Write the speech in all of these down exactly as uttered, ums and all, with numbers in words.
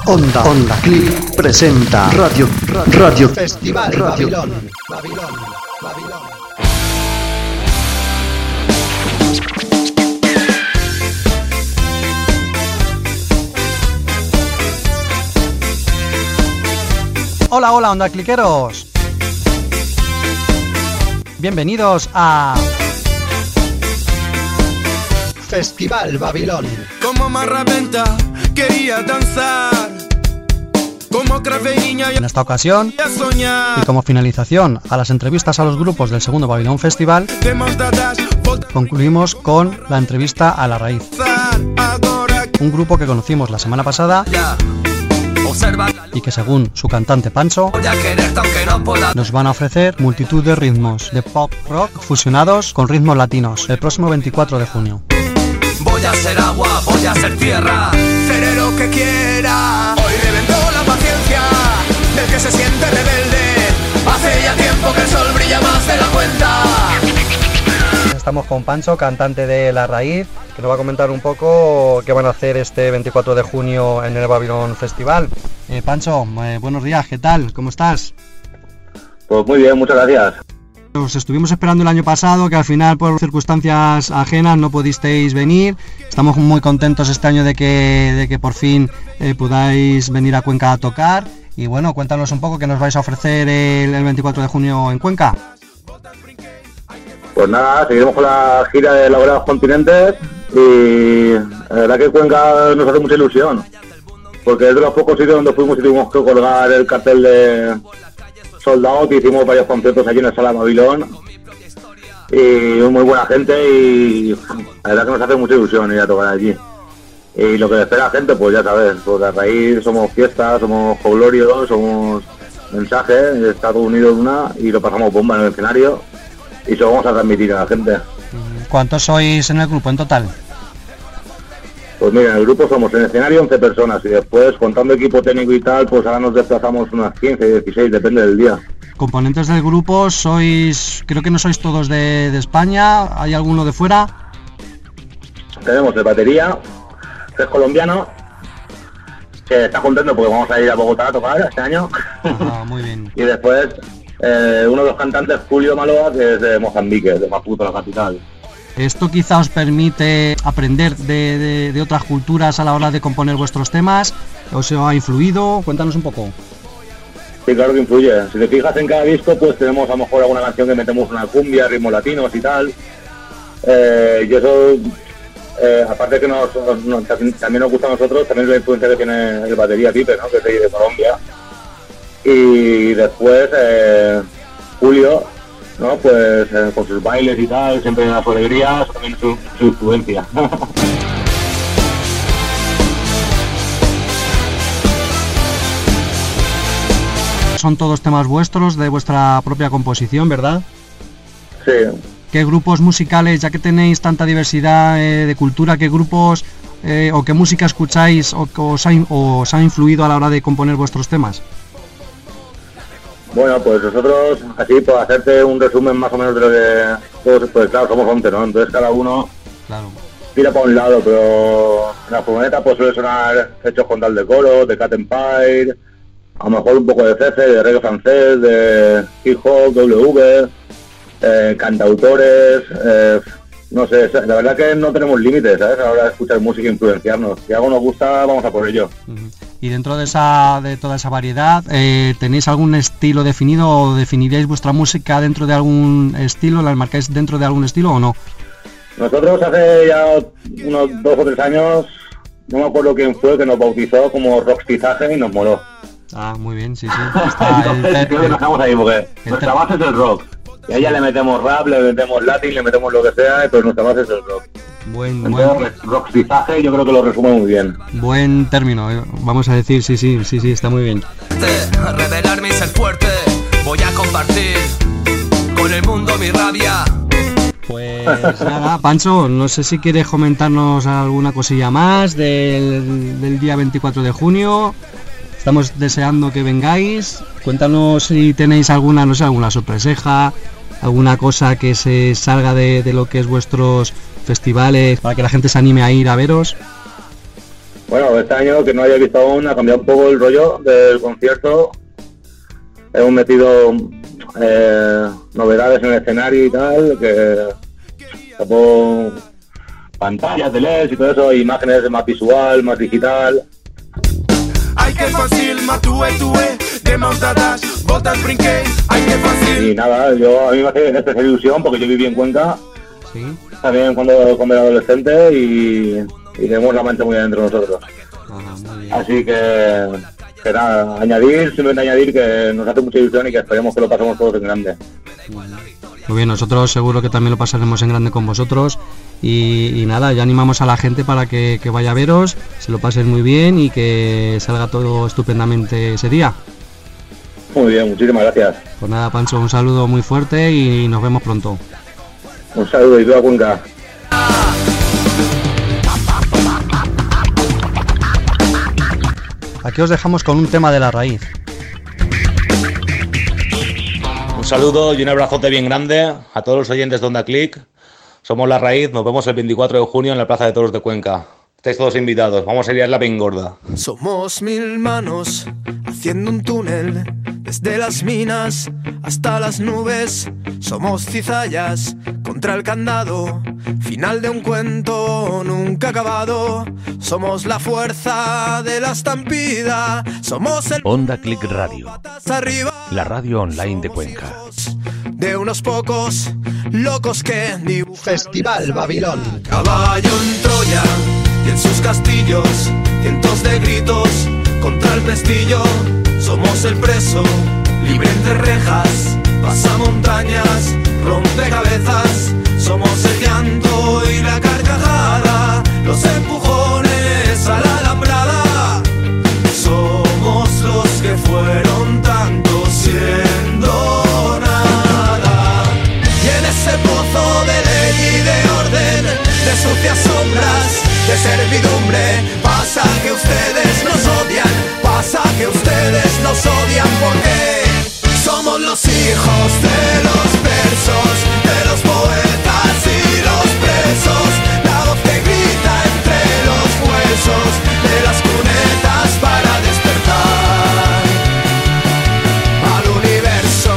Onda, Onda Clip presenta Radio, Radio, Radio Festival Radio. Babilón, Babilón, Babilón. Hola, hola, Onda Cliqueros. Bienvenidos a Festival Babilón. Como marrapenta quería danzar, como cafeína en esta ocasión, y a soñar. y como finalización a las entrevistas a los grupos del segundo Babilón Festival, Temos dadas, voltar concluimos con la entrevista a La Raíz, agora un grupo que conocimos la semana pasada ya. Observa la y que, según su cantante Pancho, voy a quererte aunque no pueda. nos van a ofrecer multitud de ritmos de pop rock fusionados con ritmos latinos el próximo veinticuatro de junio. Voy a ser agua, voy a ser tierra, seré lo que quiera. Hoy reventó la paciencia del que se siente rebelde. Hace ya tiempo que el sol brilla más de la cuenta. Estamos con Pancho, cantante de La Raíz, que nos va a comentar un poco qué van a hacer este veinticuatro de junio en el Babilón Festival. Eh, Pancho, eh, buenos días, ¿qué tal? ¿Cómo estás? Pues muy bien, muchas gracias. Os estuvimos esperando el año pasado, que al final por circunstancias ajenas no pudisteis venir. Estamos muy contentos este año de que, de que por fin eh, podáis venir a Cuenca a tocar. Y bueno, cuéntanos un poco qué nos vais a ofrecer el, el veinticuatro de junio en Cuenca. Pues nada, seguiremos con la gira de la Hora de los Continentes y la verdad que Cuenca nos hace mucha ilusión, porque es de los pocos sitios donde fuimos y tuvimos que colgar el cartel de Sold Out, y hicimos varios conciertos allí en el Sala Babilón y muy buena gente, y la verdad que nos hace mucha ilusión ir a tocar allí. Y lo que espera la gente, pues ya sabes, pues La Raíz somos fiesta, somos jolgorio, somos mensaje, está todo unido en una y lo pasamos bomba en el escenario y eso vamos a transmitir a la gente. ¿Cuántos sois en el grupo en total? Pues mira, en el grupo somos en el escenario once personas y después, contando equipo técnico y tal, pues ahora nos desplazamos unas quince, dieciséis, depende del día. Componentes del grupo, sois, creo que no sois todos de, de España, ¿hay alguno de fuera? Tenemos de batería, que es colombiano, que está contento porque vamos a ir a Bogotá a tocar este año. Ah, muy bien. Y después, eh, uno de los cantantes, Julio Maloa, que es de Mozambique, de Maputo, la capital. ¿Esto quizá os permite aprender de, de, de otras culturas a la hora de componer vuestros temas? ¿Os ha influido? Cuéntanos un poco. Sí, claro que influye. Si te fijas en cada disco, pues tenemos a lo mejor alguna canción que metemos una cumbia, ritmos latinos y tal. Eh, y eso, eh, aparte que nos, nos, también nos gusta a nosotros, también es la influencia que tiene el batería Pipe, ¿no? Que es de, de Colombia. Y después, eh, Julio, ¿no? Pues eh, con sus bailes y tal, siempre da su alegría, también su, su influencia. Son todos temas vuestros, de vuestra propia composición, ¿verdad? Sí. ¿Qué grupos musicales, ya que tenéis tanta diversidad eh, de cultura, qué grupos eh, o qué música escucháis o que os ha, o os ha influido a la hora de componer vuestros temas? Bueno, pues nosotros, así por hacerte un resumen más o menos de lo que todos, pues claro, somos once, ¿no? Entonces cada uno Claro. tira para un lado, pero en la furgoneta pues suele sonar Hechos con Tal de Coro, de Cat Empire, a lo mejor un poco de C C, de reggae francés, de hip hop, W, eh, cantautores, eh, no sé, la verdad que no tenemos límites, ¿sabes? A la hora de escuchar música e influenciarnos. Si algo nos gusta, vamos a por ello. Uh-huh. Y dentro de esa de toda esa variedad, eh, ¿tenéis algún estilo definido o definiríais vuestra música dentro de algún estilo? ¿La marcáis dentro de algún estilo o no? Nosotros hace ya unos dos o tres años, no me acuerdo quién fue, que nos bautizó como Rockstizaje y nos moló. Ah, muy bien, sí, sí. Está el, Entonces, creo que nos quedamos ahí porque el nuestra ter- base es el rock. Y a ella le metemos rap, le metemos latín, le metemos lo que sea, pero nuestra base es el rock. Buen, Entonces, buen, rockstizaje yo creo que lo resume muy bien. buen término, eh, vamos a decir, sí, sí, sí, sí, está muy bien. Revelarme y ser fuerte, voy a compartir con el mundo mi rabia. Pues nada, Pancho, no sé si quieres comentarnos alguna cosilla más del, del día veinticuatro de junio. Estamos deseando que vengáis. Cuéntanos si tenéis alguna, no sé, alguna sorpreseja, alguna cosa que se salga de, de lo que es vuestros festivales, para que la gente se anime a ir a veros. Bueno, este año, que no haya visto aún, ha cambiado un poco el rollo del concierto. Hemos metido eh, novedades en el escenario y tal, que tapó pantallas de L E D y todo eso, imágenes más visual, más digital. Ai que fàcil, m'atué, tué, demà uns dates, voltes brinqué, ai que fàcil. Y nada, yo a mí me hace especial ilusión porque yo viví en Cuenca, Sí. también cuando, cuando era adolescente y, y tenemos la mente muy adentro nosotros. Ajá, muy bien. Así que, que nada, añadir, simplemente añadir que nos hace mucha ilusión y que esperemos que lo pasemos todos en grande. Muy bien, nosotros seguro que también lo pasaremos en grande con vosotros y, y nada, ya animamos a la gente para que, que vaya a veros, se lo pasen muy bien y que salga todo estupendamente ese día. Muy bien, muchísimas gracias. Pues nada, Pancho, un saludo muy fuerte y nos vemos pronto. Un saludo y viva Cuenca. Aquí os dejamos con un tema de La Raíz. Un saludo y un abrazote bien grande a todos los oyentes de Onda Click. Somos La Raíz, nos vemos el veinticuatro de junio en la Plaza de Toros de Cuenca. Estáis todos invitados, vamos a liarla bien gorda. Somos mil manos haciendo un túnel desde las minas hasta las nubes. Somos cizallas contra el candado, final de un cuento nunca acabado. Somos la fuerza de la estampida. Somos el Onda Click Radio, patas arriba, la radio online de Cuenca. de unos pocos locos que dibujan Festival Babilón. caballo en Troya y en sus castillos cientos de gritos contra el pestillo. Somos el preso libre entre rejas, pasa montañas, rompe cabezas. Somos el llanto y la carcajada, los empujones a la alambrada. Somos los que fueron tanto siendo nada. Y en ese pozo de ley y de orden, de sucias sombras, de servidumbre, pasa que ustedes nos odian, pasa que ustedes nos odian porque somos los hijos de los versos, de los poetas y los presos, la voz que grita entre los huesos de las cunetas para despertar al universo.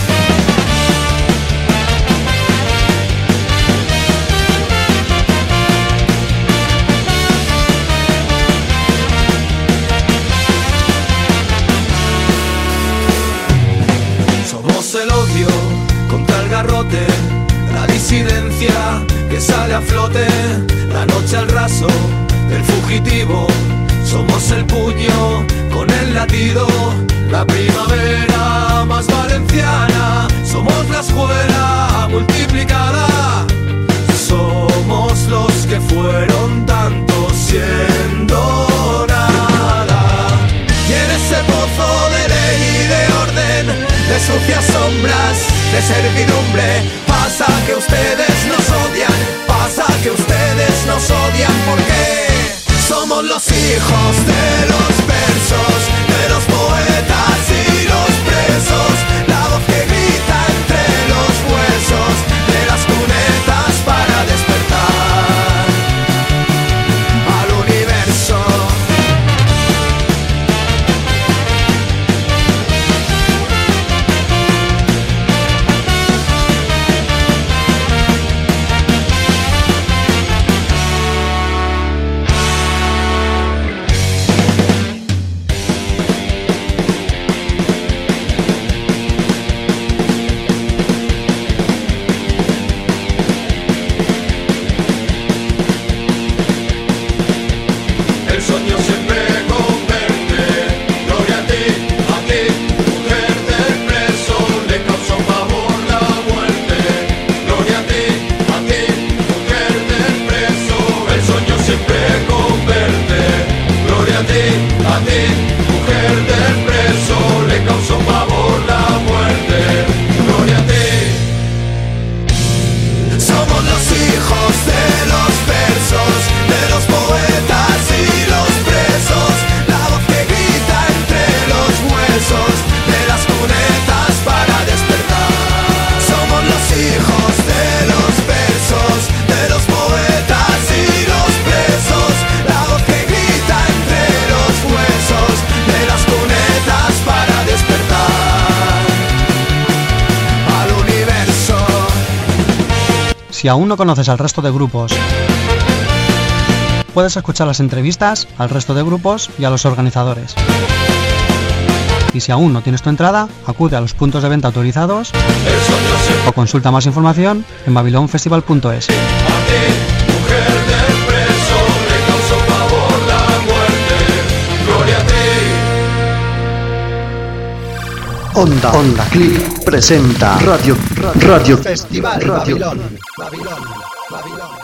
Somos el odio contra el garrote, la disidencia que sale a flote, la noche al raso del fugitivo. Somos el puño con el latido, la primavera más valenciana. Somos la escuela multiplicada. Somos los que fueron tanto siendo nada. Y en ese pozo de ley y de orden, de sucias sombras, de servidumbre, pasa que ustedes nos odian, pasa que ustedes nos odian porque somos los hijos de los versos, de los poetas y los presos, la voz que grita entre los huesos de las cunetas para despertar al universo. El sueño siempre converte, gloria a ti, a ti, mujer del preso, le causó pavor la muerte. Gloria a ti, a ti, mujer del preso, el sueño siempre converte. Gloria a ti, a ti, mujer del preso, le causó pavor la muerte. Gloria a ti. Somos los hijos de los versos, de los poetas y los presos, la voz que grita entre los huesos de las cunetas para despertar. Somos los hijos de los versos, de los poetas y los presos, la voz que grita Si aún no conoces al resto de grupos, puedes escuchar las entrevistas al resto de grupos y a los organizadores. Y si aún no tienes tu entrada, acude a los puntos de venta autorizados o consulta más información en babylon festival punto es. Onda, Onda Click presenta Radio, Radio, Festival Radio. Babilón. Babilón. Babilón.